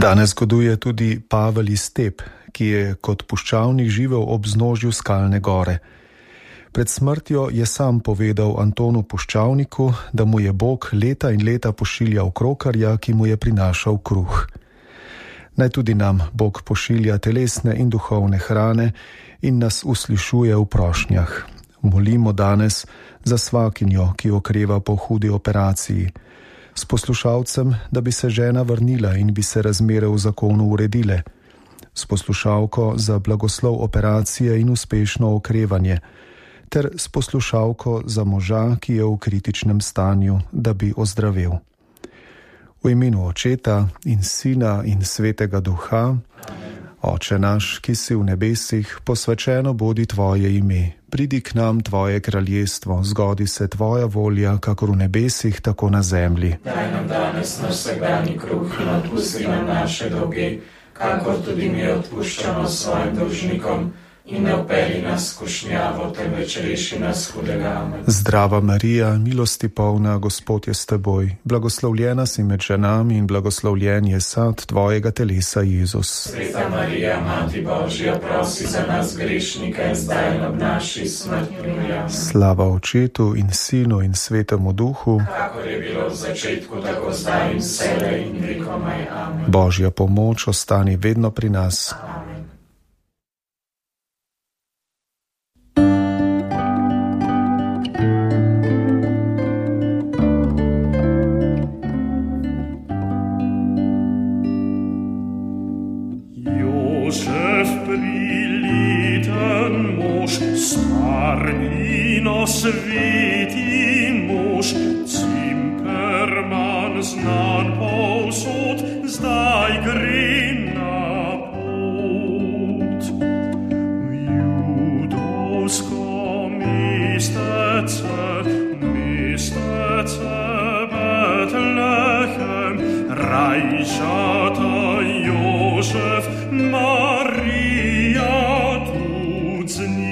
Danes goduje tudi Pavel iz Step, ki je kot puščavnik živel ob vznožju skalne gore. Pred smrtjo je sam povedal Antonu Puščavniku, da mu je Bog leta in leta pošiljal krokarja, ki mu je prinašal kruh. Naj tudi nam Bog pošilja telesne in duhovne hrane in nas uslišuje v prošnjah. Molimo danes za svakinjo, ki okreva po hudi operaciji, s poslušalcem, da bi se žena vrnila in bi se razmere v zakonu uredile, s poslušalko za blagoslov operacije in uspešno okrevanje, ter s poslušalko za moža, ki je v kritičnem stanju, da bi ozdravel. V imenu Očeta in Sina in Svetega Duha. Oče naš, ki si v nebesih, posvečeno bodi tvoje ime. Pridi k nam tvoje kraljestvo, zgodi se tvoja volja, kakor v nebesih, tako na zemlji. Daj nam danes naš vsakdanji kruh in odpusti nam naše dolge, kakor tudi mi odpuščamo svojim dolžnikom. In ne vpelji nas v skušnjavo, temveč reši nas hudega. Amen. Zdrava Marija, milosti polna, Gospod je s teboj. Blagoslovljena si med ženami in blagoslovljen je sad tvojega telesa, Jezus. Sveta Marija, Mati Božja, prosi za nas grešnike, zdaj in ob naši smrti. Amen. Slava Očetu in Sinu in Svetemu Duhu, kakor je bilo v začetku, tako zdaj in vselej in vekomaj. Amen. Božja pomoč ostani vedno pri nas. Amen. Sveti mož, Cimperman znan povsod, zdaj gre na pot. V judovsko mestece Betlehem, rajčata Jožef, Marija tud z njim.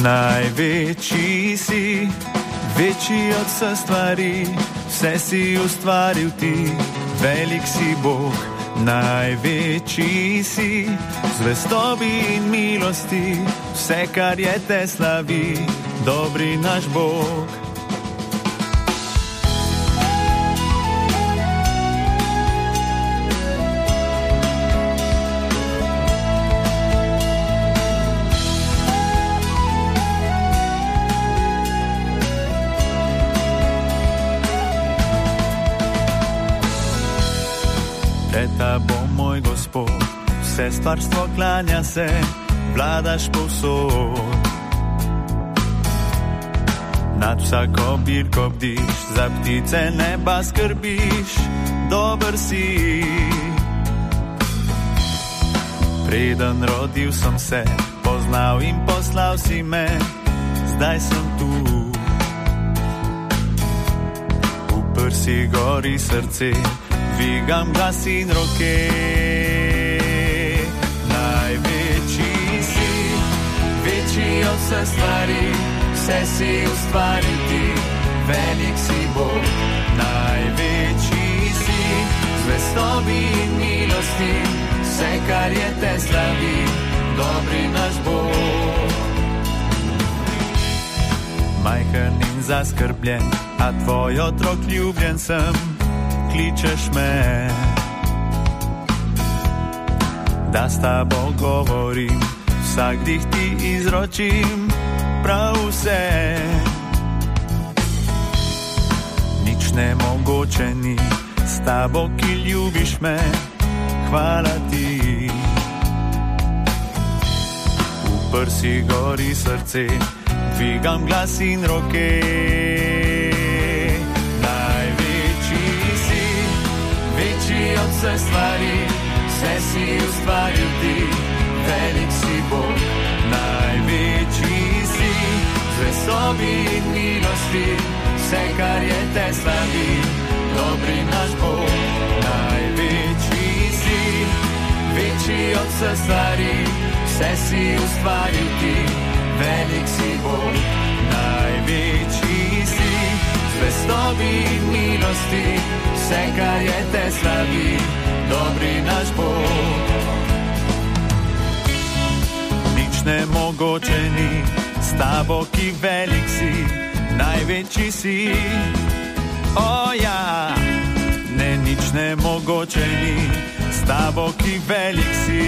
Največji si, večji od vseh stvari, vse si ustvaril ti, velik si Bog. Največji si, zvestobi in milosti, vse, kar je te slavi, dobri naš Bog. Bo moj Gospod, vse stvarstvo klanja se, vladaš povsod. Nad vsako bilko bdiš, za ptice neba skrbiš, dober si. Preden rodil sem se, poznal in poslal si me, zdaj sem tu. Upr si gori srce, dvigam glas in roke. Največji si, večji od vseh stvari, vse si ustvaril ti, velik si Bog. Največji si, zvestobi in milosti, vse, kar je te slavi, dobri naš Bog. Majhen in zaskrbljen, a tvoj otrok ljubljen sem, kličeš me, da s tabo govorim, vsak dih ti izročim, prav vse. Nič nemogoče ni, s tabo, ki ljubiš me, hvala ti. Upr si gori srce, dvigam glas in roke. Večji od vseh stvari, vse si ustvaril ti, velik si Bog. Največji si, zvestobi in milosti, vse, kar je te slavi, dobri naš Bog. Največji si, večji od vseh stvari, vse si ustvaril ti, velik si Bog. Največji si, zvestobi in milosti, vse, kar je te slavi, dobri naš Bog. Nič nemogoče ni, s tabo, ki velik si, največji si. O ja, ne, nič nemogoče ni, s tabo, ki velik si,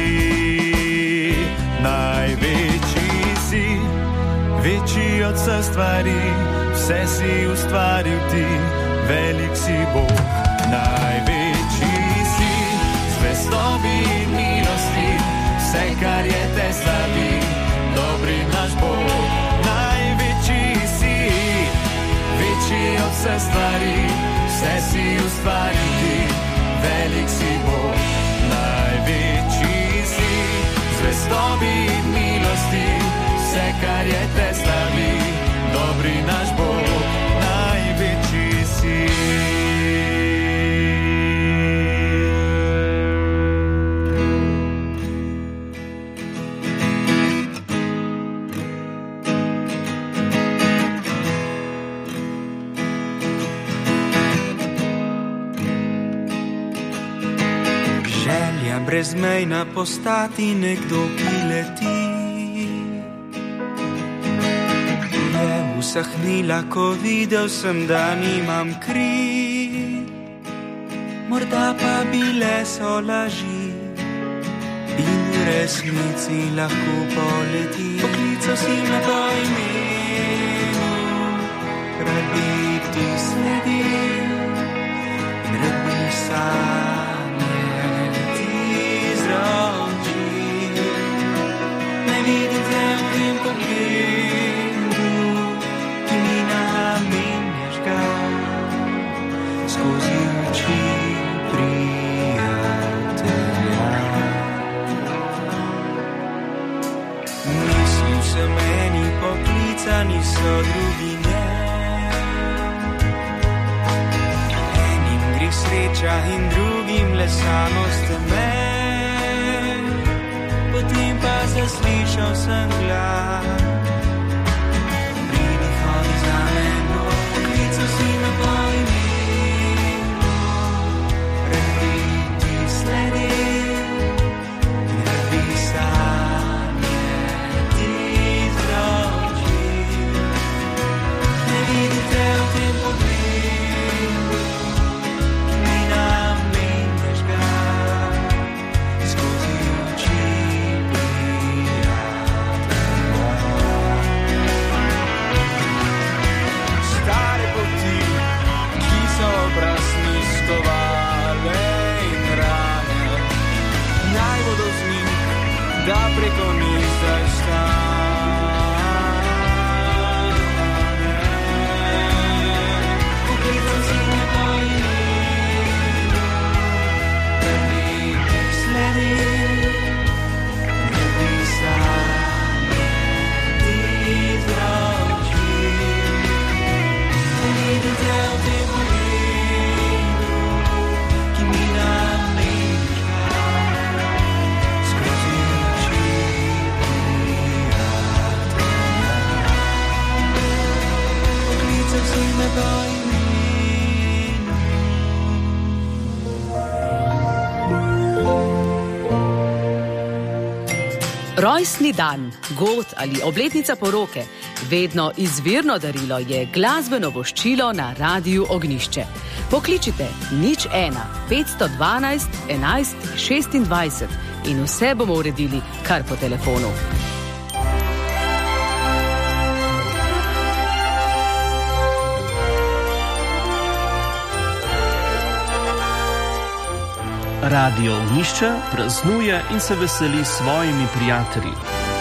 največji si. Večji od vseh stvari, vse si ustvaril ti, velik si Bog. Največji si, zvestobi in milosti, vse, kar je te slavi, dobri naš Bog. Največji si, večji od vseh stvari, vse si ustvaril ti, velik si Bog. Največji si, zvestobi in milosti, vse, kar je te slavi, dobri naš Bog. Največji si. Želja brezmejna postati nekdo, ki leti, usahnila, ko videl sem, da nimam kri. Morda pa bile so laži in v resnici lahko poleti. Poklical si me po imenu, rad bi ti sledil in rad bi sanje ti izročil. Ne vidim te v tem pogledu, skozi oči prijatelja. Mislim se meni poklicani so drugi ne. Enim gre sreča in drugim le samost me. Potem pa zaslišal sem glas, Rojstni dan, god ali obletnica poroke, vedno izvirno darilo je glasbeno voščilo na Radiu Ognjišče. Pokličite 01 512 11 26 in vse bomo uredili kar po telefonu. Radio Ognjišče praznuje in se veseli s svojimi prijatelji.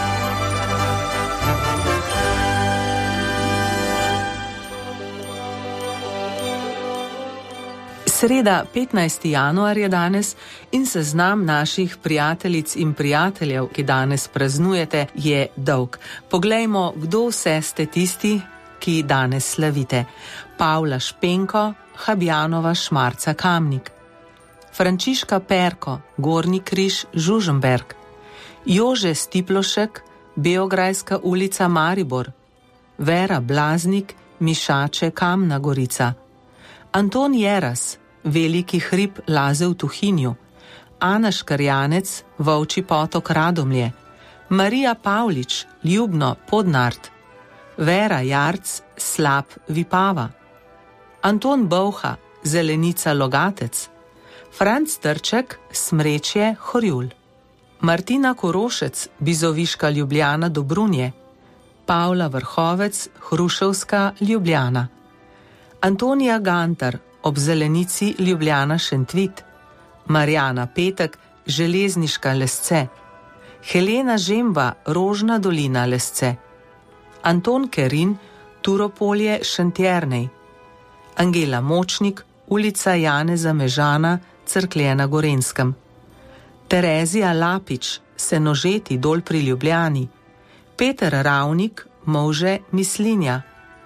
Sreda, 15. januar je danes in seznam naših prijateljic in prijateljev, ki danes praznujete, je dolg. Poglejmo, kdo vse ste tisti, ki danes slavite. Pavla Špenko, Habjanova, Šmarca, Kamnik. Frančiška Perko, Gornji Križ, Žužemberk. Jože Stiplošek, Beograjska ulica, Maribor. Vera Blaznik, Mišače, Kamna Gorica. Anton Jeras, Veliki hrib, Laze v Tuhinju. Ana Škarjanec, Volčji potok, Radomlje. Marija Pavlič, Ljubno, Podnart. Vera Jarc, Slap, Vipava. Anton Bovha, Zelenica, Logatec. Franc Trček, Smrečje, Horjul. Martina Korošec, Bizoviška, Ljubljana, Dobrunje. Pavla Vrhovec, Hruševska, Ljubljana. Antonija Gantar, ob Zelenici, Ljubljana, Šentvit. Marjana Petek, Železniška, Lesce. Helena Žemba, Rožna dolina, Lesce. Anton Kerin, Turopolje, Šentjernej. Angela Močnik, ulica Janeza Mežana, Cerklje na Gorenskem. Terezija Lapič, Senožeti, Dol pri Ljubljani. Peter Ravnik, Molže, Mislinja.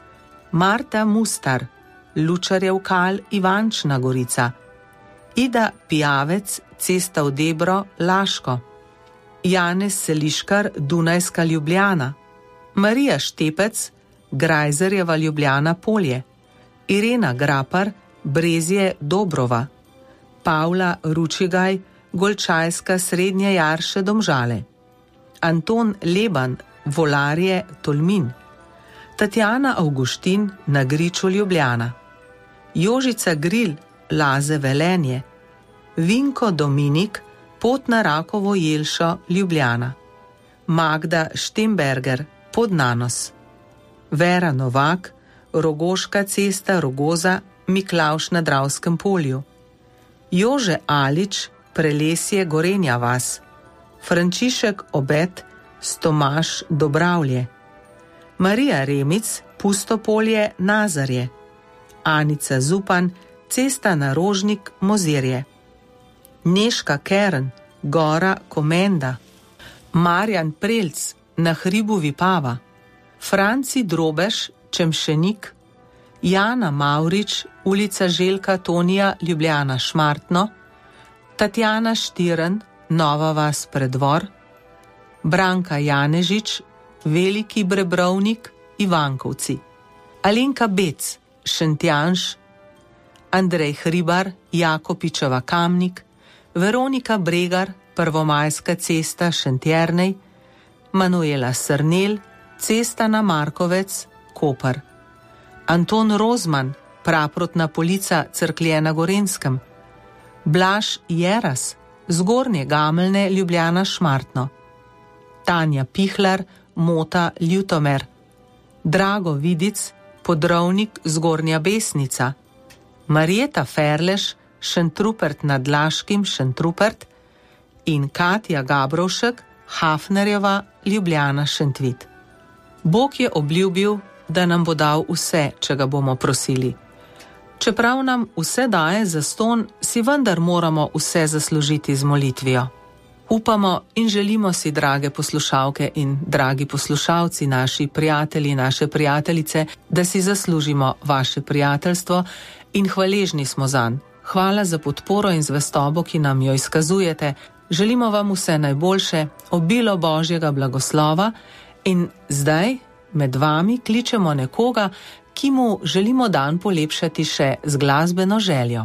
Marta Mustar, Lučarjev Kal, Ivančna Gorica. Ida Pijavec, Cesta v Debro, Laško. Janez Seliškar, Dunajska, Ljubljana. Marija Štepec, Grajzerjeva, Ljubljana, Polje. Irena Grapar, Brezje, Dobrova. Pavla Ručigaj, Golčajska, Srednje Jarše, Domžale. Anton Leban, Volarje, Tolmin. Tatjana Avguštin, na Griču, Ljubljana. Jožica Gril, Laze, Velenje. Vinko Dominik, Pot na Rakovo Jelšo, Ljubljana. Magda Štemberger, Podnanos. Vera Novak, Rogoška cesta, Rogoza, Miklavž na Dravskem polju. Jože Alič, Prelesje, Gorenja vas. Frančišek Obed, Stomaž, Dobravlje. Marija Remic, Pustopolje, Nazarje. Anica Zupan, Cesta na Rožnik, Mozirje. Neška Kern, Gora, Komenda. Marjan Prelc, na hribu Vipava. Franci Drobež, Čemšenik. Jana Mavrič, ulica Željka Tonija, Ljubljana, Šmartno. Tatjana Štiren, Nova vas, Predvor. Branka Janežič, Veliki Brebrovnik, Ivankovci. Alenka Bec, Šentjanž. Andrej Hribar, Jakopičeva, Kamnik. Veronika Bregar, Prvomajska cesta, Šentjernej. Manuela Srnel, Cesta na Markovec, Koper. Anton Rozman, Praprotna polica, Cerklje na Gorenskem. Blaž Jeras, Zgornje Gameljne, Ljubljana, Šmartno. Tanja Pihlar, Mota, Ljutomer. Drago Vidic, Podrovnik, Zgornja Besnica. Marjeta Ferleš, Šentrupert nad Laškim, Šentrupert. In Katja Gabrovšek, Hafnerjeva, Ljubljana, Šentvit. Bog je obljubil, da nam bo dal vse, če ga bomo prosili. Čeprav nam vse daje zastonj, si vendar moramo vse zaslužiti z molitvijo. Upamo in želimo si, drage poslušalke in dragi poslušalci, naši prijatelji, naše prijateljice, da si zaslužimo vaše prijateljstvo in hvaležni smo zanj. Hvala za podporo in zvestobo, ki nam jo izkazujete. Želimo vam vse najboljše, obilo Božjega blagoslova in zdaj med vami kličemo nekoga, ki mu želimo dan polepšati še z glasbeno željo.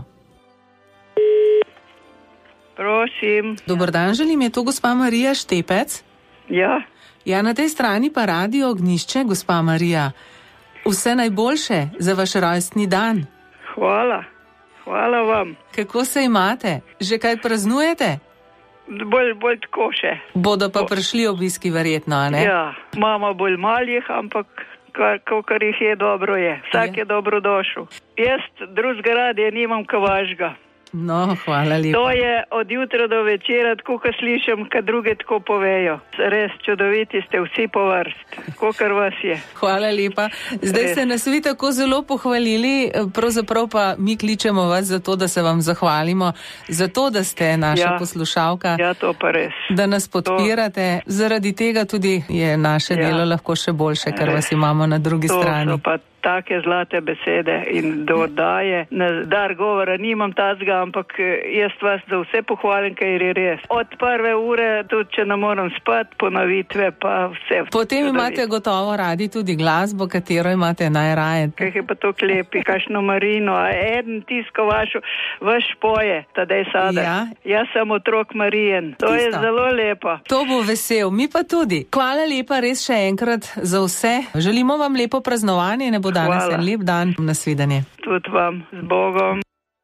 Prosim. Dober dan, želim, je to gospa Marija Štepec? Ja. Ja, na tej strani pa Radio Ognjišče, gospa Marija. Vse najboljše za vaš rojstni dan. Hvala. Hvala vam. Kako se imate? Že kaj praznujete? Bolj tako še. Bodo pa prišli obiski verjetno, a ne? Ja, imamo bolj malih, ampak kar jih je, dobro je. Vsak je dobrodošel. Jaz drugega radia nimam kao vašega. No, hvala lepa. To je od jutra do večera, tako ko slišim, kad druge tako povejo. Res čudoviti ste vsi po vrst, kakor vas je. Hvala lepa. Zdaj ste nas vi tako zelo pohvalili, pravzaprav pa mi kličemo vas za to, da se vam zahvalimo, za to, da ste naša poslušalka. Ja, to pa res. Da nas podpirate. Zaradi tega tudi je naše delo lahko še boljše, ker vas imamo na drugi strani. To so pa take zlate besede in dodaje. Na dar govora nimam tazga, ampak jaz vas za vse pohvalim, ker je res. Od prve ure, tudi če ne moram spati, ponovitve pa vse. Potem imate gotovo radi tudi glasbo, katero imate najraje. Kaj je pa to klepi, kakšno Marino, a eden tisko vaš poje, Tadej Sadek. Ja. Jaz sem otrok Marijen. To je zelo lepo. To bo vesel, mi pa tudi. Hvala lepa res še enkrat za vse. Želimo vam lepo praznovanje, ne bo danes en lep dan. Nasvidenje. Tudi vam, z Bogom.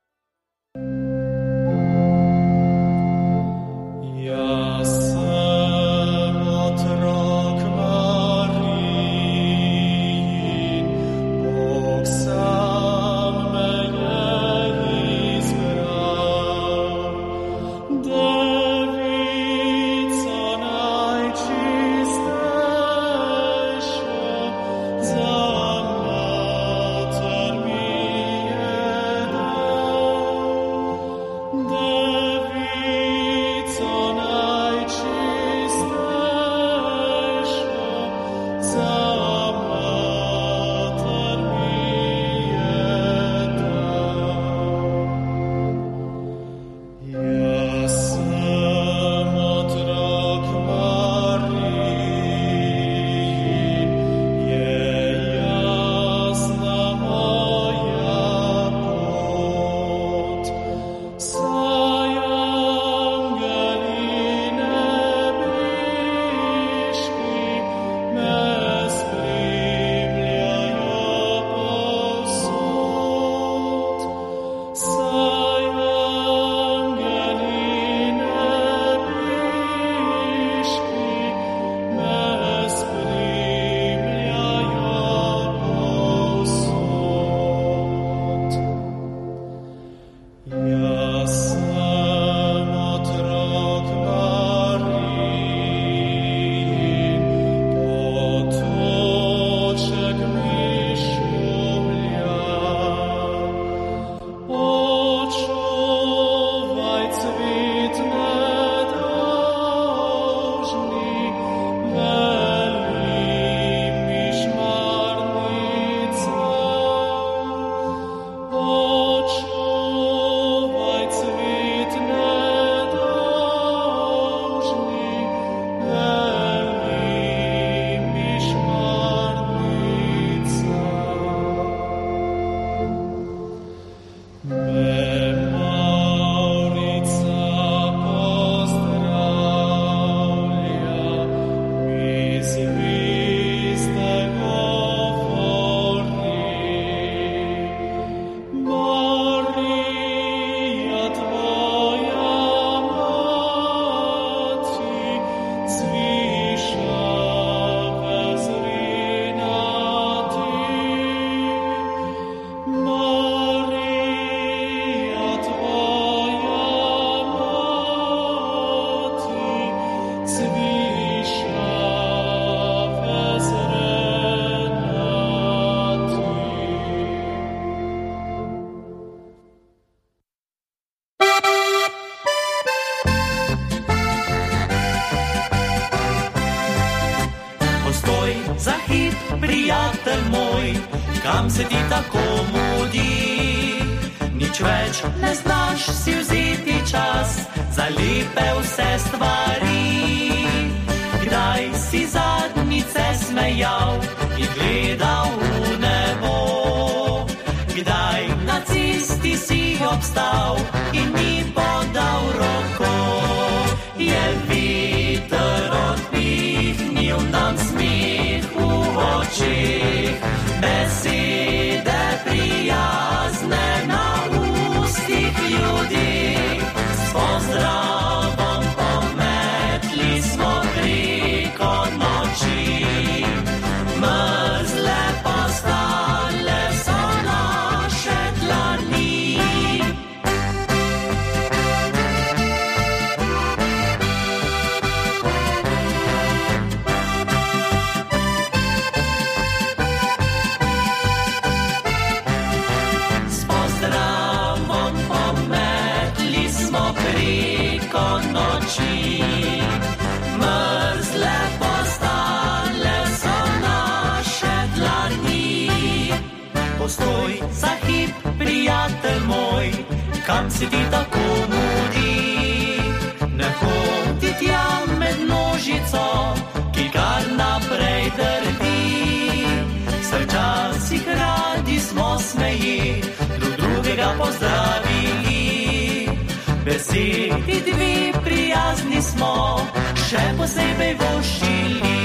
prijatelj moj, kam se ti tako mudi? Nič več ne znaš si vzeti čas za lepe vse stvari. Kdaj si zadnjice smejal in gledal v nebo? Kdaj na cesti si obstal in mi podal roko? Je veter odpil preko noči. Mrzle postale so naše dlani. Postoj za hip, prijatelj moj, kam si ti tako mudi? Ne hodi tja med množico, ki kar naprej drvi. Saj včasih radi smo smeji, drug drugega pozdravili. Besedi dve prijazni smo, še posebej voščili.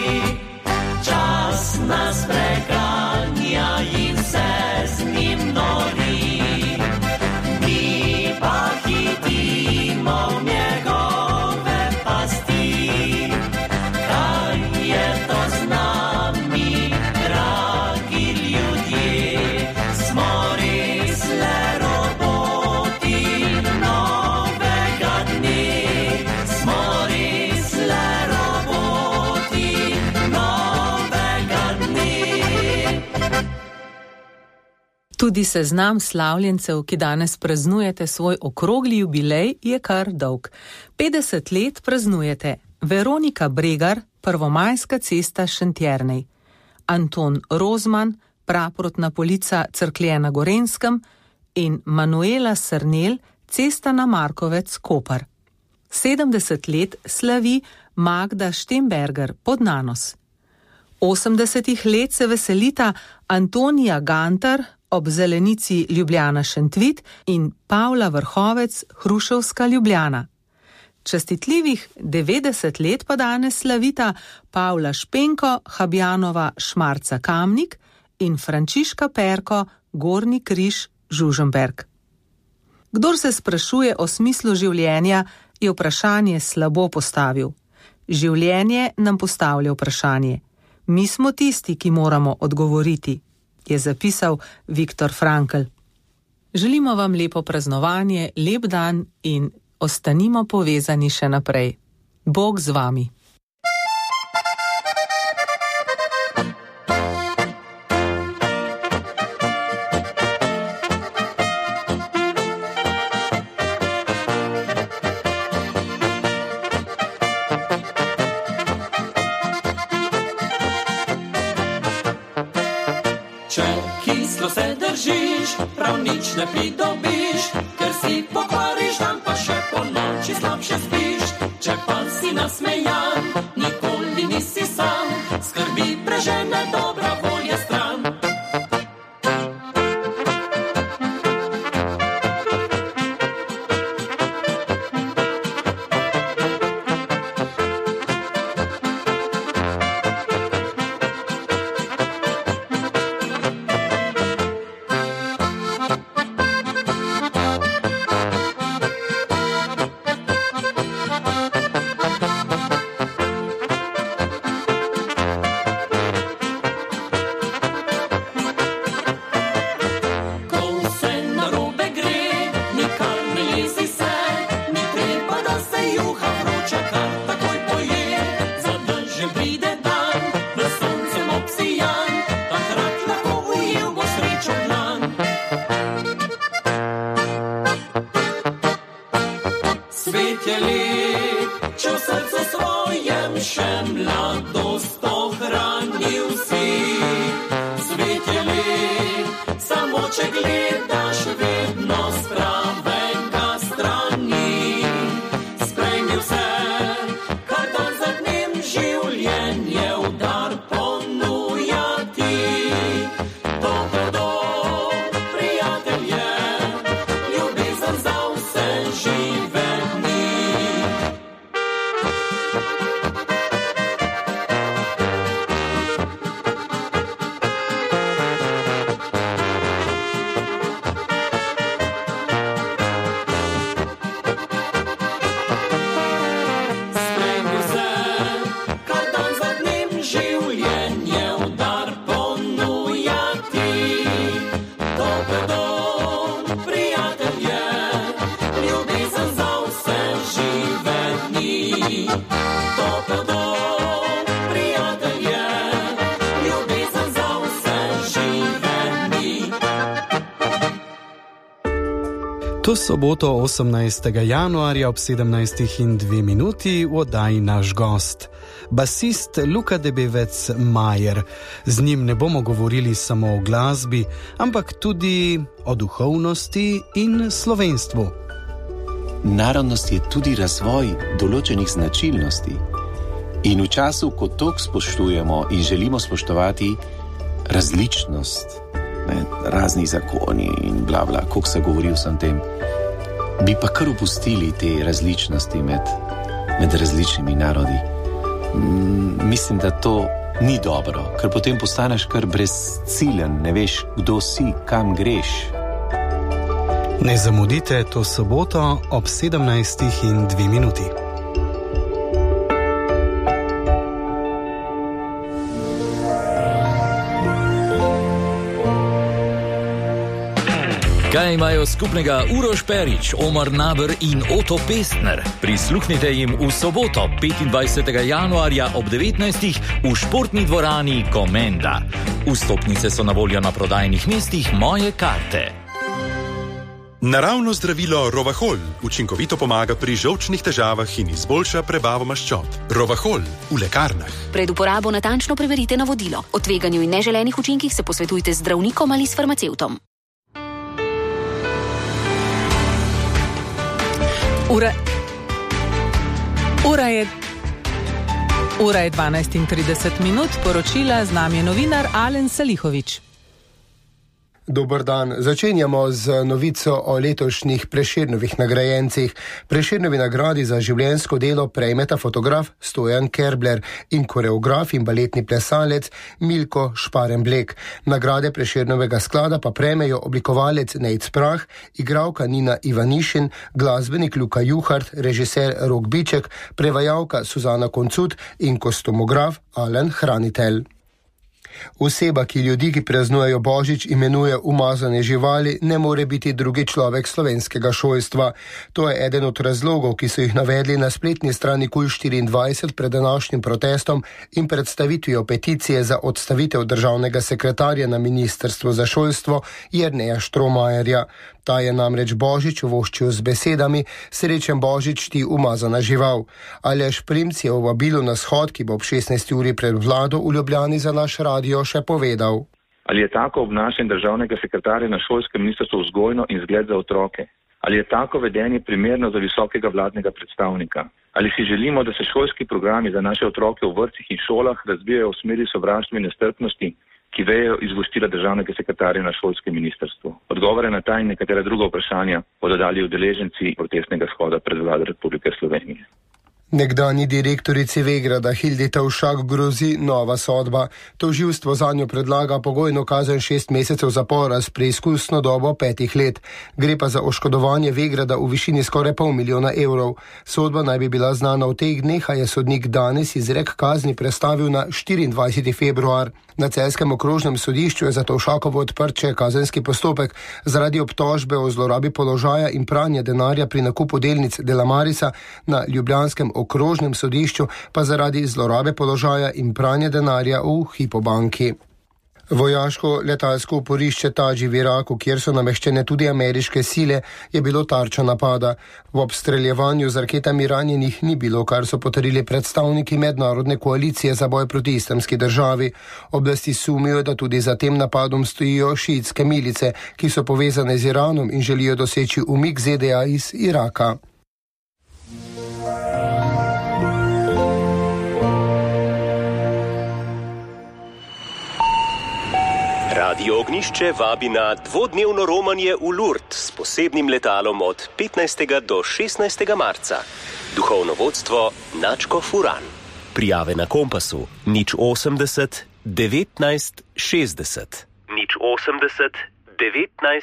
Čas nas preganja in se z njim nori. Mi pa hitimo v njegove pasti. Kaj je to z nami, dragi ljudje? Smo res le roboti novega dne. Smo res le roboti novega dne. Tudi seznam slavljencev, ki danes praznujete svoj okrogli jubilej, je kar dolg. 50 let praznujete Veronika Bregar, Prvomajska cesta Šentjernej, Anton Rozman, Praprotna polica Cerklje na Gorenjskem in Manuela Srnel, Cesta na Markovec Kopar. 70 let slavi Magda Štemberger Podnanos. 80 let se veselita Antonija Gantar ob zelenici Ljubljana Šentvit in Pavla Vrhovec Hruševska Ljubljana. Častitljivih 90 let pa danes slavita Pavla Špenko Habjanova Šmarca Kamnik in Frančiška Perko Gornji Križ Žužemberk. Kdor se sprašuje o smislu življenja, je vprašanje slabo postavil. Življenje nam postavlja vprašanje. Mi smo tisti, ki moramo odgovoriti, je zapisal Viktor Frankl. Želimo vam lepo praznovanje, lep dan in ostanimo povezani še naprej. Bog z vami. Če kislo se držiš, prav nič ne pridobiš, ker si pokvariš dan, pa še po noči slabše spiš. Če pa si nasmejan, nikoli nisi sam, skrbi prežene dobra volja stran. To soboto 18. januarja ob 17:02 v oddaji Naš gost, basist Luka Debevec-Majer. Z njim ne bomo govorili samo o glasbi, ampak tudi o duhovnosti in slovenstvu. Narodnost je tudi razvoj določenih značilnosti. In v času, ko toliko spoštujemo in želimo spoštovati različnost, razni zakoni in bla bla, koliko se govori vsem tem, bi pa kar opustili te različnosti med različnimi narodi. Mislim, da to ni dobro, ker potem postaneš kar brezciljen, ne veš, kdo si, kam greš. Ne zamudite to soboto ob 17:02. Kaj imajo skupnega Uroš Perić, Omar Naber in Oto Pestner? Prisluhnite jim v soboto 25. januarja ob 19. v športni dvorani Komenda. Vstopnice so na voljo na prodajnih mestih Moje karte. Naravno zdravilo Rovahol učinkovito pomaga pri žolčnih težavah in izboljša prebavo maščob. Rovahol v lekarnah. Pred uporabo natančno preverite navodilo. O tveganju in neželenih učinkih se posvetujte z zdravnikom ali s farmacevtom. Ura je 12:30, poročila, z nami je novinar Alen Salihović. Dober dan. Začenjamo z novico o letošnjih Prešernovih nagrajencih. Prešernovi nagradi za življenjsko delo prejmeta fotograf Stojan Kerbler in koreograf in baletni plesalec Milko Šparenblek. Nagrade Prešernovega sklada pa prejmejo oblikovalec Nejc Prah, igralka Nina Ivanišin, glasbenik Luka Juhart, režiser Rok Biček, prevajalka Suzana Koncut in kostumograf Alen Hranitelj. Oseba, ki ljudi, ki praznujejo Božič, imenuje umazane živali, ne more biti drugi človek slovenskega šolstva. To je eden od razlogov, ki so jih navedli na spletni strani KUL24 pred današnjim protestom in predstavitvijo peticije za odstavitev državnega sekretarja na Ministrstvu za šolstvo Jerneja Štromajerja. Ta je namreč Božič uvoščil z besedami: "Srečen Božič, ti umazana žival." Aleš Primc je v vabilu na shod, ki bo ob 16. uri pred vlado v Ljubljani za naš radio še povedal. Ali je tako obnašanje državnega sekretarja na šolskem ministrstvu vzgojno in zgled za otroke? Ali je tako vedenje primerno za visokega vladnega predstavnika? Ali si želimo, da se šolski programi za naše otroke v vrtcih in šolah razvijajo v smeri sovraštva in nestrpnosti, ki vejejo iz gostila državnega sekretarja na šolskem ministrstvu? Odgovore na ta in nekatera druga vprašanja bodo dali udeleženci protestnega shoda pred vlado Republike Slovenije. Nekdanji direktorici Vegrada Hildi Tavšak grozi nova sodba. Tožilstvo zanjo predlaga pogojno kazen 6 mesecev zapora s preizkusno dobo 5 let. Gre pa za oškodovanje Vegrada v višini skoraj $500 000. Sodba naj bi bila znana v teh dneh, a je sodnik danes izrek kazni prestavil na 24. februar. Na Celjskem okrožnem sodišču je za Tavšakovo odprt še kazenski postopek zaradi obtožbe o zlorabi položaja in pranja denarja pri nakupu delnic Delamarisa, na ljubljanskem okrožnem sodišču pa zaradi zlorabe položaja in pranja denarja v Hypo banki. Vojaško letalsko oporišče Taji v Iraku, kjer so nameščene tudi ameriške sile, je bilo tarča napada. V obstreljevanju z raketami ranjenih ni bilo, kar so potrdili predstavniki mednarodne koalicije za boj proti Islamski državi. Oblasti sumijo, da tudi za tem napadom stojijo šiitske milice, ki so povezane z Iranom in želijo doseči umik ZDA iz Iraka. Radio Ognišče vabi na dvodnevno romanje v Lourdes s posebnim letalom od 15. do 16. marca. Duhovno vodstvo Načko Furan. Prijave na Kompasu 080 19 60. 080 19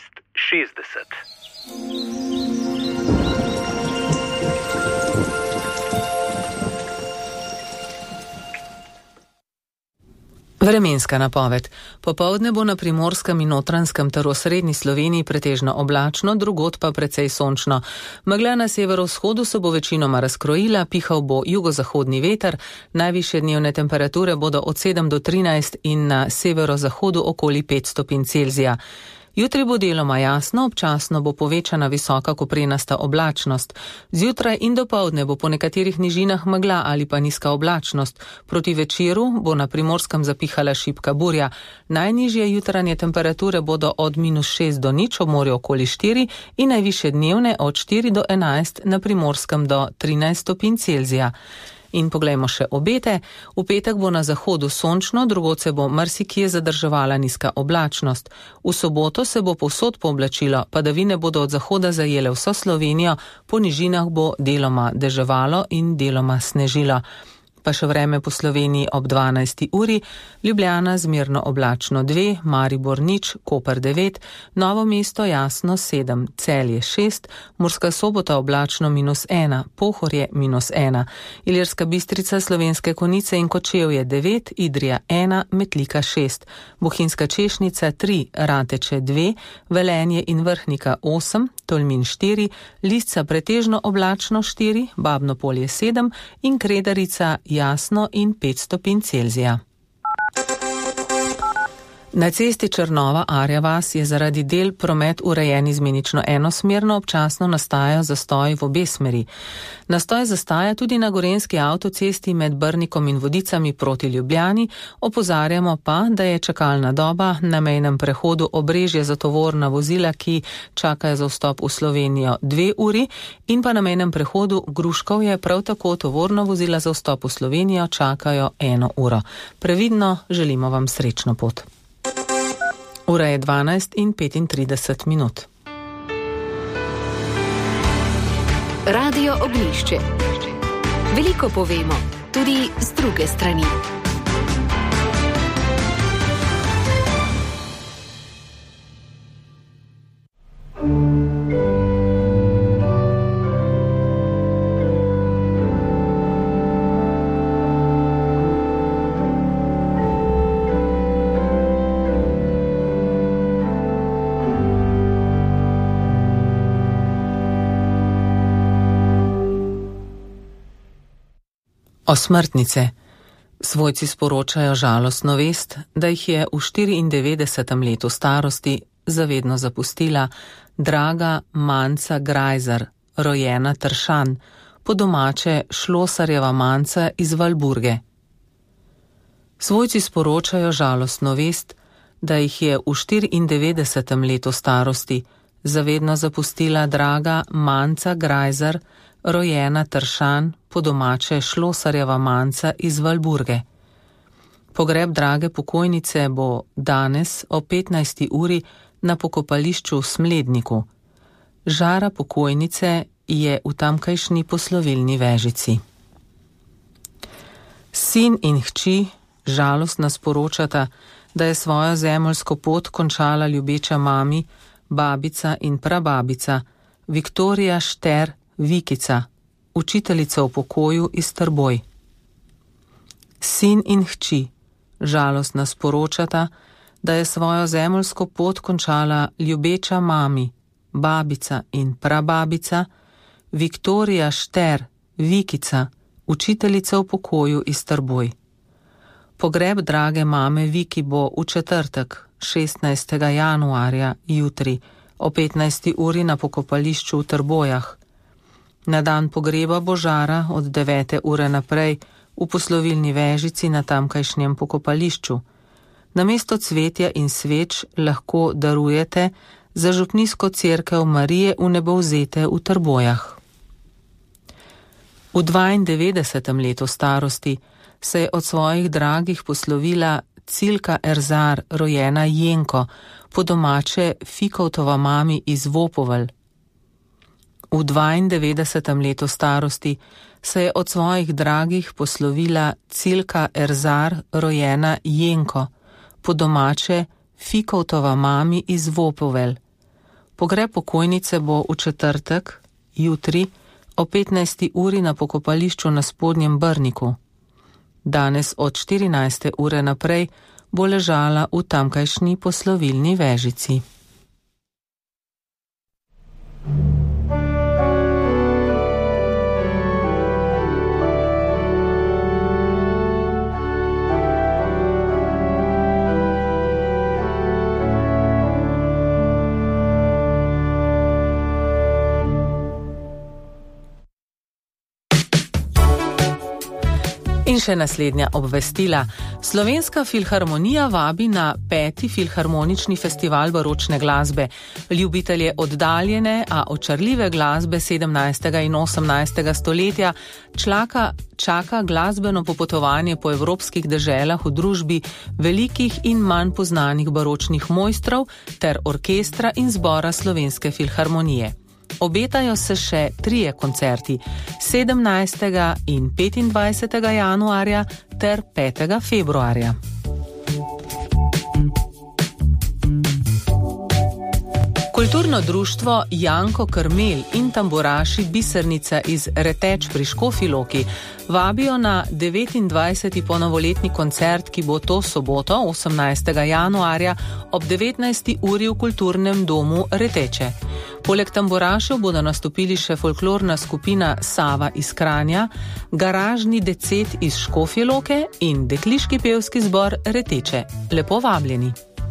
60. Vremenska napoved. Popoldne bo na Primorskem in Notranjskem ter osrednji Sloveniji pretežno oblačno, drugod pa precej sončno. Megla na severovzhodu se bo večinoma razkrojila, pihal bo jugozahodni veter, najvišje dnevne temperature bodo od 7 do 13 in na severozahodu okoli 5 stopinj Celzija. Jutri bo deloma jasno, občasno bo povečana visoka koprenasta oblačnost. Zjutraj in dopoldne bo po nekaterih nižinah megla ali pa nizka oblačnost. Proti večeru bo na Primorskem zapihala šibka burja. Najnižje jutranje temperature bodo od -6 do 0, ob morju okoli 4 in najvišje dnevne od 4 do 11, na Primorskem do 13 stopinj Celzija. In poglejmo še obete. V petek bo na zahodu sončno, drugod se bo marsikje zadrževala nizka oblačnost. V soboto se bo povsod pooblačilo, padavine bodo od zahoda zajele vso Slovenijo, po nižinah bo deloma deževalo in deloma snežilo. Pa še vreme po Sloveniji ob 12. uri, Ljubljana zmerno oblačno 2, Maribor 0, Koper 9, Novo mesto jasno 7, Celje 6, Murska Sobota oblačno -1, Pohorje -1, Ilirska Bistrica, Slovenske Konjice in Kočevje 9, Idrija 1, Metlika 6, Bohinjska Češnica 3, Rateče 2, Velenje in Vrhnika 8, Tolmin 4, Lisca pretežno oblačno 4, Babno Polje 7 in Kredarica jasno in 5 stopinj Celzija. Na cesti Črnova-Arja vas je zaradi del promet urejen izmenično enosmerno, občasno nastajajo zastoji v obe smeri. Nastoj zastaja tudi na gorenjski avtocesti med Brnikom in Vodicami proti Ljubljani, opozarjamo pa, da je čakalna doba na mejnem prehodu Obrežje za tovorna vozila, ki čakajo za vstop v Slovenijo 2 uri, in pa na mejnem prehodu Gruškovje prav tako tovorna vozila za vstop v Slovenijo čakajo 1 uro. Previdno, želimo vam srečno pot. Ura je 12:35. Radio Ognjišče. Veliko povemo, tudi z druge strani. Osmrtnice. Svojci sporočajo žalostno vest, da jih je v 94. letu starosti zavedno zapustila draga Manca Grajzer, rojena Tršan, po domače Šlosarjeva Manca iz Valburge. Svojci sporočajo žalostno vest, da jih je v 94. letu starosti zavedno zapustila draga Manca Grajzer, rojena Tršan, po domače Šlosarjeva Manca iz Valburge. Pogreb drage pokojnice bo danes o 15. uri na pokopališču v Smledniku. Žara pokojnice je v tamkajšnji poslovilni Vežici. Sin in hči žalostno sporočata, da je svojo zemeljsko pot končala ljubeča mami, babica in prababica Viktorija Šter Vikica, učiteljica v pokoju iz Trboj. Sin in hči žalostno sporočata, da je svojo zemeljsko pot končala ljubeča mami, babica in prababica Viktorija Šter Vikica, učiteljica v pokoju iz Trboj. Pogreb drage mame Viki bo v četrtek, 16. januarja, jutri, o 15. uri na pokopališču v Trbojah. Na dan pogreba bo žara od 9. ure naprej v poslovilni Vežici na tamkajšnjem pokopališču. Namesto cvetja in sveč lahko darujete za župnijsko cerkev Marije v Nebovzete v Trbojah. V 92. letu starosti se je od svojih dragih poslovila Cilka Erzar, rojena Jenko, po domače Fikovtova mami iz Vopovelj. V 92. letu starosti se je od svojih dragih poslovila Cilka Erzar, rojena Jenko, po domače Fikovtova mami iz Vopovelj. Pogreb pokojnice bo v četrtek, jutri, o 15. uri na pokopališču na Spodnjem Brniku. Danes od 14. ure naprej bo ležala v tamkajšnji poslovilni Vežici. In še naslednja obvestila. Slovenska filharmonija vabi na 5. filharmonični festival baročne glasbe. Ljubitelje oddaljene, a očarljive glasbe 17. in 18. stoletja čaka glasbeno popotovanje po evropskih deželah v družbi velikih in manj poznanih baročnih mojstrov ter orkestra in zbora Slovenske filharmonije. Obetajo se še 3 koncerti, 17. in 25. januarja ter 5. februarja. Kulturno društvo Janko Krmel in tamburaši Bisernica iz Reteč pri Škofji Loki vabijo na 29. ponovoletni koncert, ki bo to soboto, 18. januarja ob 19. uri v Kulturnem domu Reteče. Poleg tamburašev bodo nastopili še folklorna skupina Sava iz Kranja, garažni decet iz Škofje Loke in dekliški pevski zbor Reteče. Lepo vabljeni.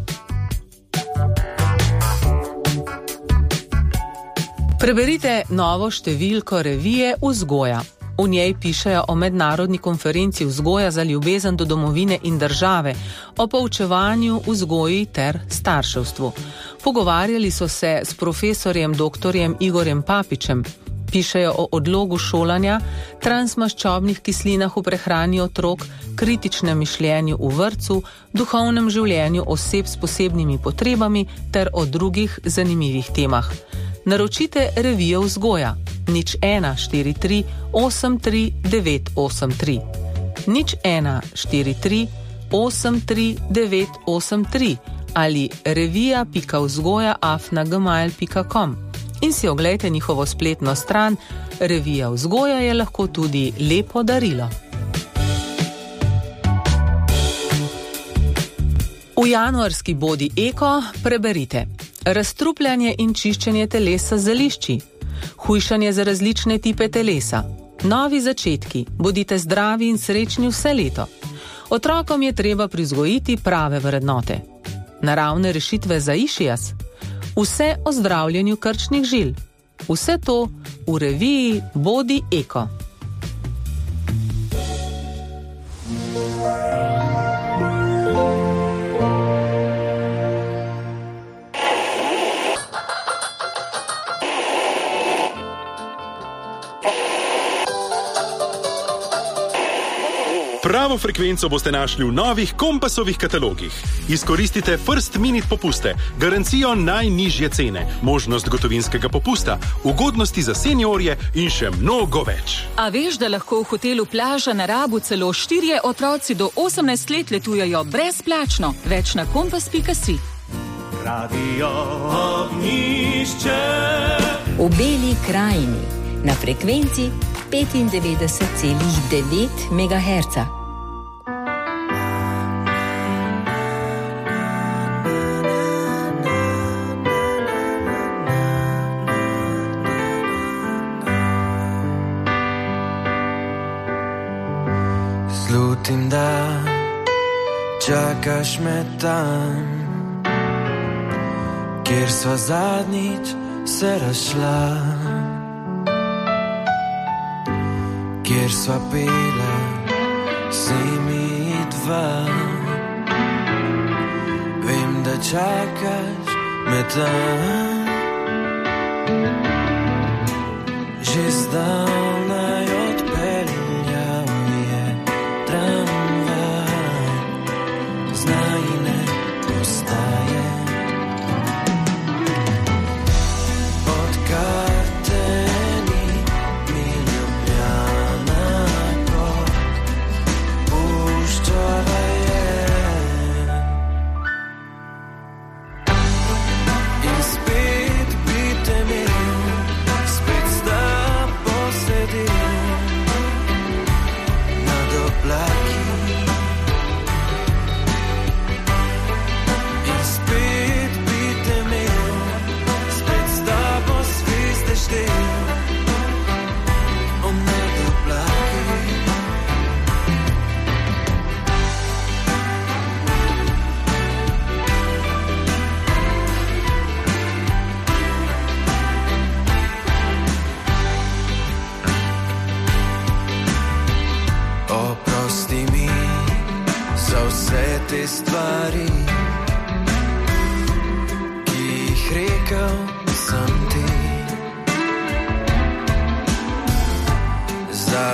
Preberite novo številko revije Vzgoja. V njej pišejo o mednarodni konferenci vzgoja za ljubezen do domovine in države, o poučevanju, vzgoji ter starševstvu. Pogovarjali so se s profesorjem dr. Igorjem Papičem. Pišejo o odlogu šolanja, transmaščobnih kislinah v prehrani otrok, kritičnem mišljenju v vrtcu, duhovnem življenju oseb s posebnimi potrebami ter o drugih zanimivih temah. Naročite revijo Vzgoja 0143 83 983 0143 83 983 ali revija.vzgoja@gmail.com in si oglejte njihovo spletno stran. Revija Vzgoja je lahko tudi lepo darilo. V januarski Bodi Eko preberite: razstrupljanje in čiščenje telesa z zelišči, hujšanje za različne tipe telesa, novi začetki, bodite zdravi in srečni vse leto. Otrokom je treba privzgojiti prave vrednote. Naravne rešitve za išias, vse o zdravljenju krčnih žil. Vse to v reviji Bodi Eko. Pravo frekvenco boste našli v novih Kompasovih katalogih. Izkoristite First Minute popuste, garancijo najnižje cene, možnost gotovinskega popusta, ugodnosti za seniorje in še mnogo več. A veš, da lahko v hotelu Plaža na Rabu celo 4 otroci do 18 let letujejo brezplačno? Več na kompas.si. Radio Ognišče. V Beli krajini na frekvenci 95,9 MHz. Slutim, da čakaš me tam, kjer sva zadnjič se razšla, kjer sva pela si mi dva. Vem, da čakaš me tam, že zdavnaj odpeljal je tramvaj z najine postaje.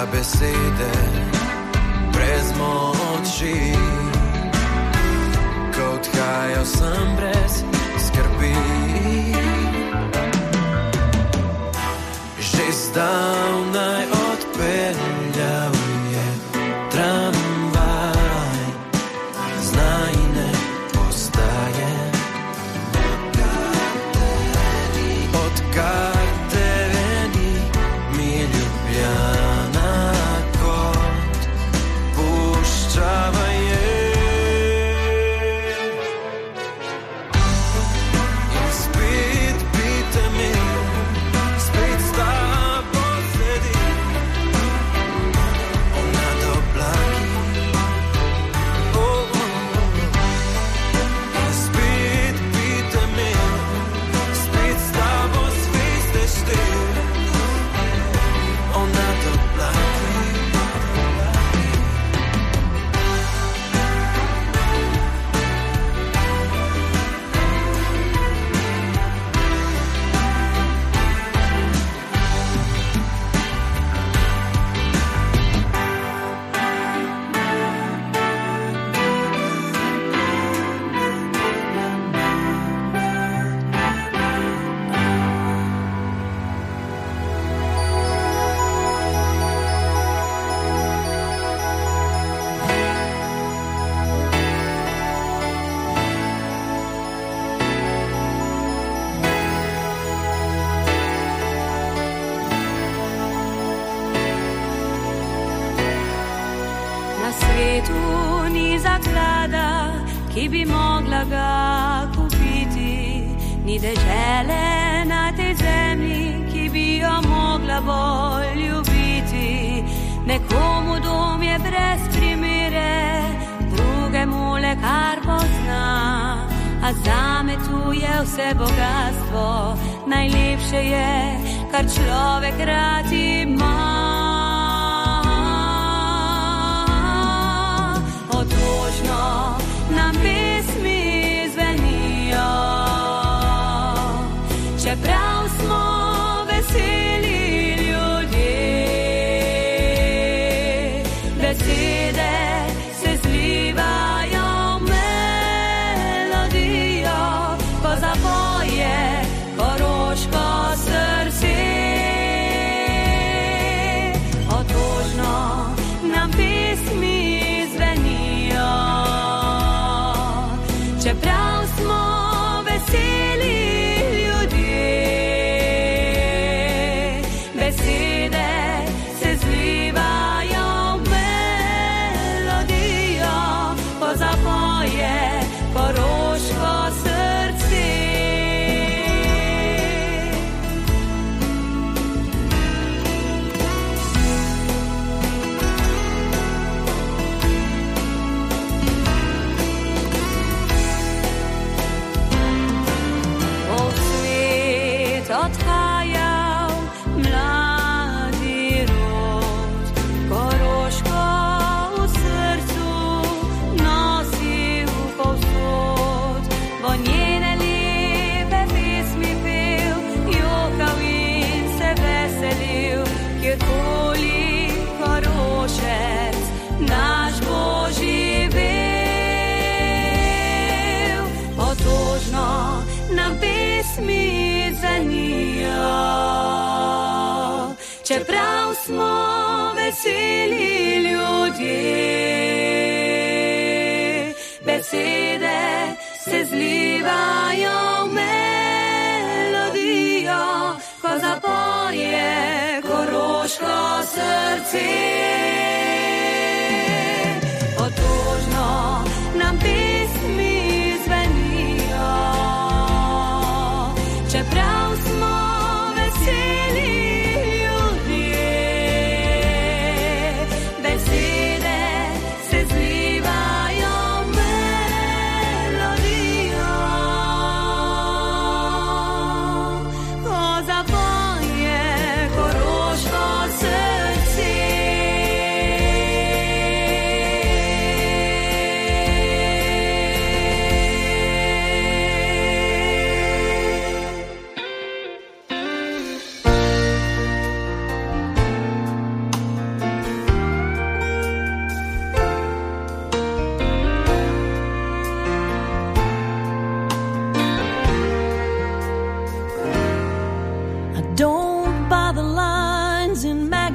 za besede brez moči, ko odhajal sem brez skrbi. Že zdavnaj odpeljal je tramvaj z najine postaje. Odkar te vedi, mi Ljubljana kot puščava je. In spet pite me, spet s tabo sedim, nad oblaki. In spet pite me, spet s tabo zvezde štev, nad oblaki. Na svetu ni zaklada, ki bi mogla ga kupiti, ni dežele na tej zemlji, ki bi jo mogla bolj ljubiti. Nekomu dom je brez primere, drugemu le kar pozna, a zame tu je vse bogatstvo, najlepše je, kar človek rad ima. Otožno nam pesmi zvenijo, čeprav smo veseli ljudje. Besede se zlivajo v melodijo, ko zapoje koroško srce. Otožno nam pesmi čeprav smo veseli ljudje. Besede se zlivajo v melodijo, ko zapoje koroško srce. Odhajal mladi rod, koroško v srcu nosil povsod, bo njene lepe pesmi pel, jokal in se veselil, kjerkoli Korošec naš bo živel. Otožno nam pesmi zvenijo, čeprav smo veseli ljudje. Besede se zlivajo v melodijo, ko zapoje koroško srce. Otožno nam pesmi zvenijo, čeprav smo veseli ljudje. Besede se zlivajo v melodijo, ko zapoje koroško srce.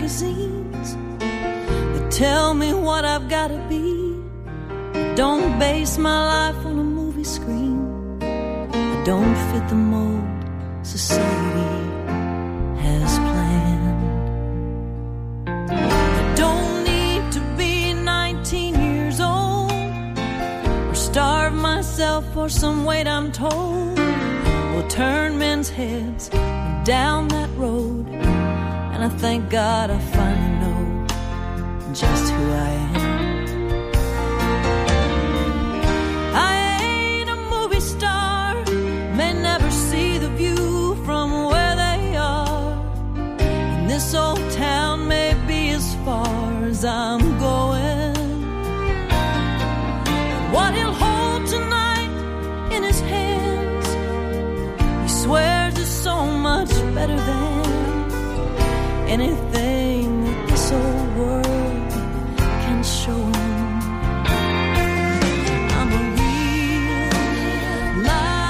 magazines that tell me what I've got to be. Don't base my life on a movie screen. I don't fit the mold society has planned. I don't need to be 19 years old or starve myself for some weight I'm told will turn men's heads down that road. And I thank God I finally know just who I am. I ain't a movie star, may never see the view from where they are. And this old town may be as far as I'm going. What he'll hold tonight in his hands, he swears is so much better than anything that this old world can show him. I'm a real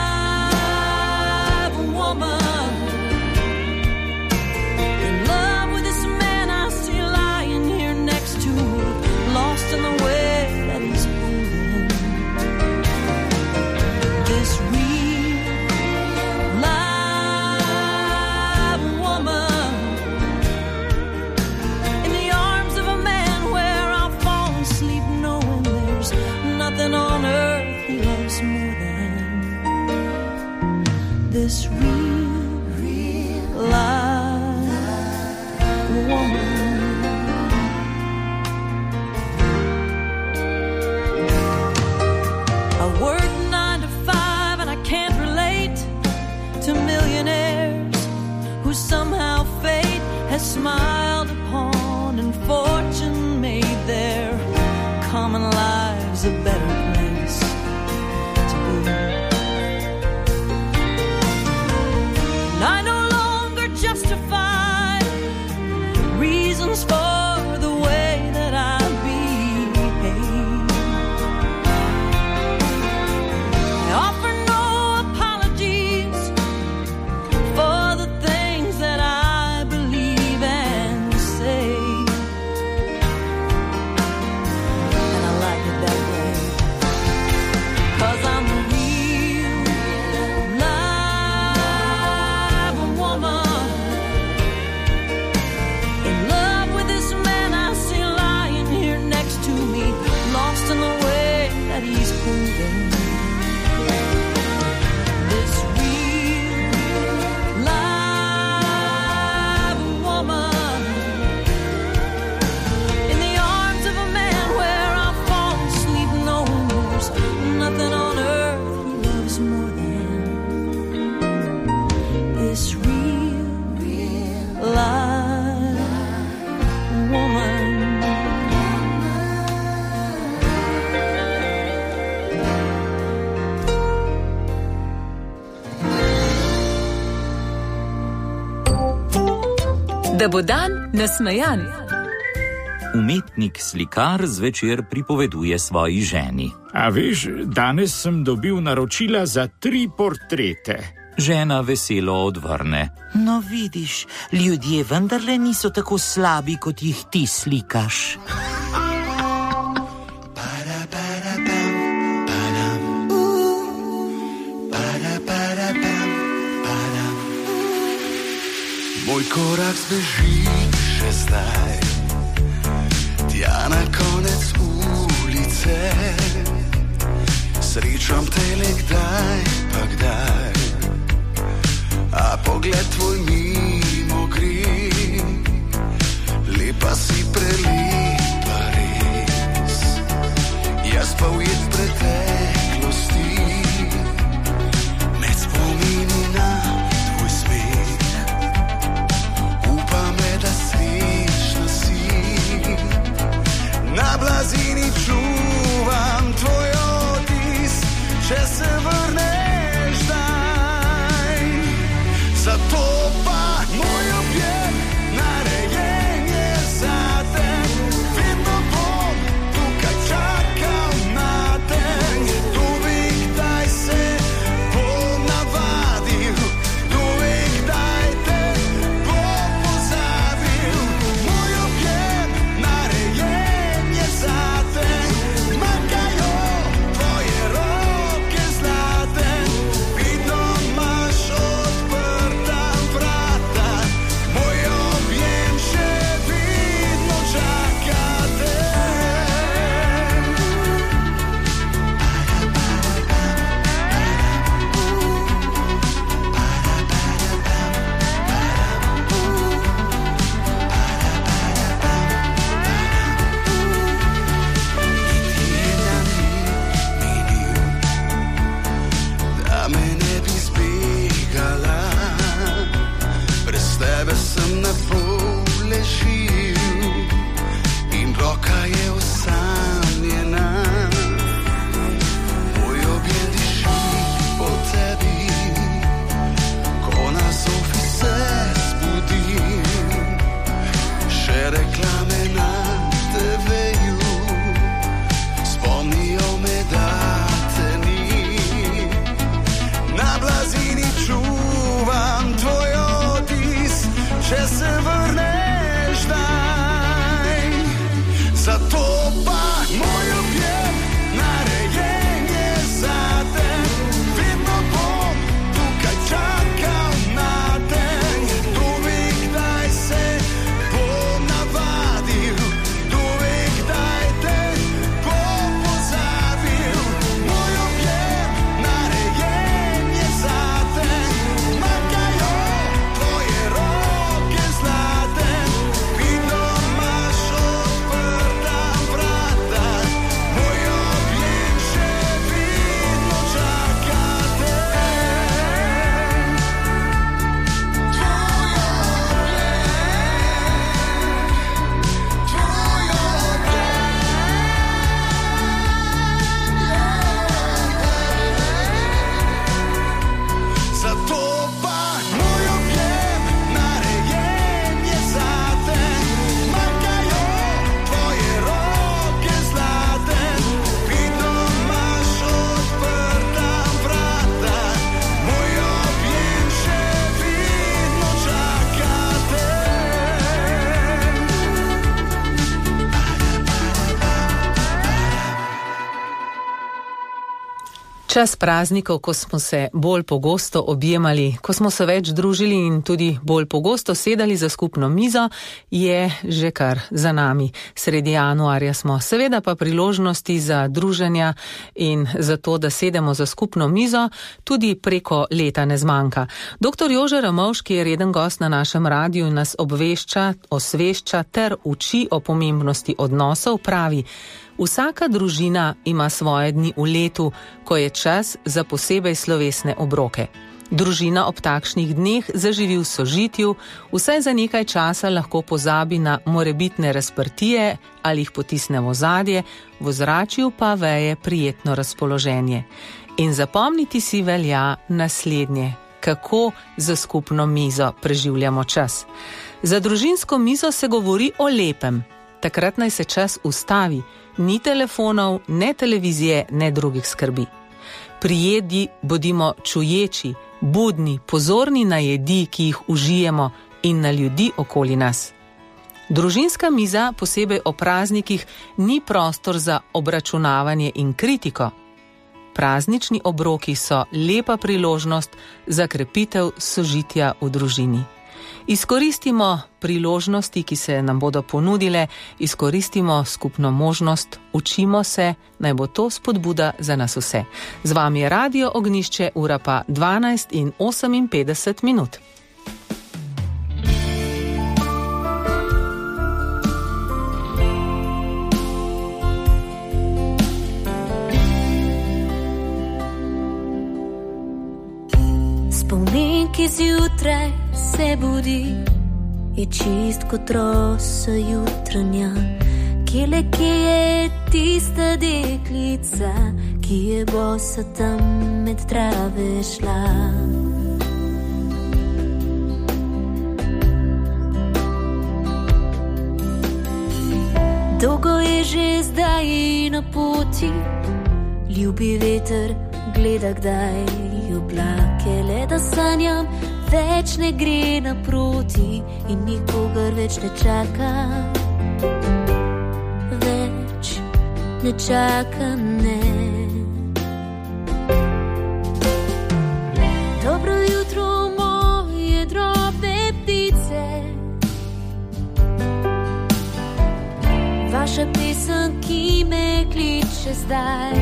live woman, in love with this man I see lying here next to me, lost in the way that he's moving. This real live woman, in the arms of a man where I'll fall asleep knowing there's nothing on earth he loves more than this real live woman. I work 9 to 5 and I can't relate to millionaires who somehow fate has smiled upon and fortune made their common lives a better place to be. And I no longer justify reasons for the way that I behave. I offer no apologies for the things that I believe and say. And I like it that way, 'cause I'm a real live woman, in love with this man I see lying here next to me, lost in the way that he's moving. This real live woman, in the arms of a man where I'll fall asleep knowing there's nothing on earth he loves more than this real live woman. Da bo dan nasmejan. Umetnik slikar zvečer pripoveduje svoji ženi. A veš, danes sem dobil naročila za 3 portrete. Žena veselo odvrne. No vidiš, ljudje vendarle niso tako slabi, kot jih ti slikaš. Moj korak zbeži še zdaj, tja na konec ulice. Srečam te le kdaj, pa kdaj, a pogled tvoj mimo gre. Lepa si, prelepa res, jaz pa ujet v preteklosti, med spomini na tvoj smeh. Upa me, da srečna si, na blazini čuvam tvoj otis, če se vrneš zdaj. Zato pa moj objekt se vrneš daj. Zato pa moj objem narejen je zate, vedno bom tukaj čakal na te. Kdo ve, kdaj se bom navadil, kdo ve, kdaj te bom pozabil. Moj objem narejen je zate, manjkajo tvoje roke zlate, vidno imaš odprta vrata, moj objem še vedno čaka te. Zato pa moj objem narejen je zate, manjkajo tvoje roke zlate, vidno imaš odprta vrata, moj objem še vedno čaka te. Čas praznikov, ko smo se bolj pogosto objemali, ko smo se več družili in tudi bolj pogosto sedali za skupno mizo, je že kar za nami. Sredi januarja smo, seveda pa priložnosti za druženja in za to, da sedemo za skupno mizo, tudi preko leta ne zmanjka. Dr. Jože Ramovš, ki je reden gost na našem radiju in nas obvešča, osvešča ter uči o pomembnosti odnosov, pravi: vsaka družina ima svoje dni v letu, ko je čas za posebej slovesne obroke. Družina ob takšnih dneh zaživi v sožitju, vsaj za nekaj časa lahko pozabi na morebitne razprtije ali jih potisne v ozadje, v ozračju pa veje prijetno razpoloženje. In zapomniti si velja naslednje: kako za skupno mizo preživljamo čas. Za družinsko mizo se govori o lepem. Takrat naj se čas ustavi, ni telefonov, ne televizije, ne drugih skrbi. Pri jedi bodimo čuječi, budni, pozorni na jedi, ki jih užijemo, in na ljudi okoli nas. Družinska miza, posebej o praznikih, ni prostor za obračunavanje in kritiko. Praznični obroki so lepa priložnost za krepitev sožitja v družini. Izkoristimo priložnosti, ki se nam bodo ponudile, izkoristimo skupno možnost, učimo se, naj bo to spodbuda za nas vse. Z vami je Radio Ognjišče, ura pa 12:58. Spominki zjutraj se budi, je čist kot rosa jutranja. Kje je tista deklica, ki je bosa tam med trave šla? Dolgo je že zdaj na poti, ljubi veter gleda kdaj oblake, le da sanjam, več ne gre naproti in nikogar več ne čaka. Več ne čaka, ne. Dobro jutro, moje drobne ptice, vaša pesem, ki me kliče zdaj.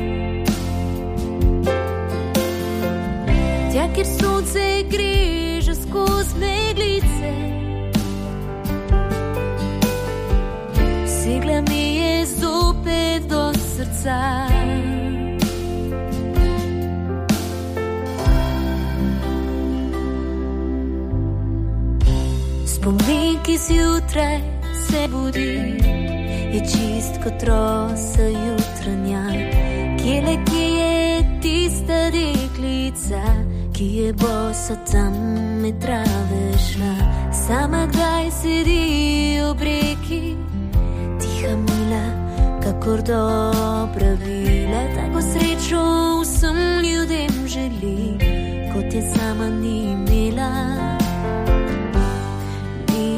Tja, kjer sonce gre že skozi meglice, segla mi je zopet do srca. Spominki zjutraj se budi, je čist kot rosa jutranja. Kje je tista deklica, ki je bosa tam med trave šla? Sama kdaj sedi ob reki, tiha mila, kakor dobra vila. Tako srečo vsem ljudem želi, kot je sama ni imela.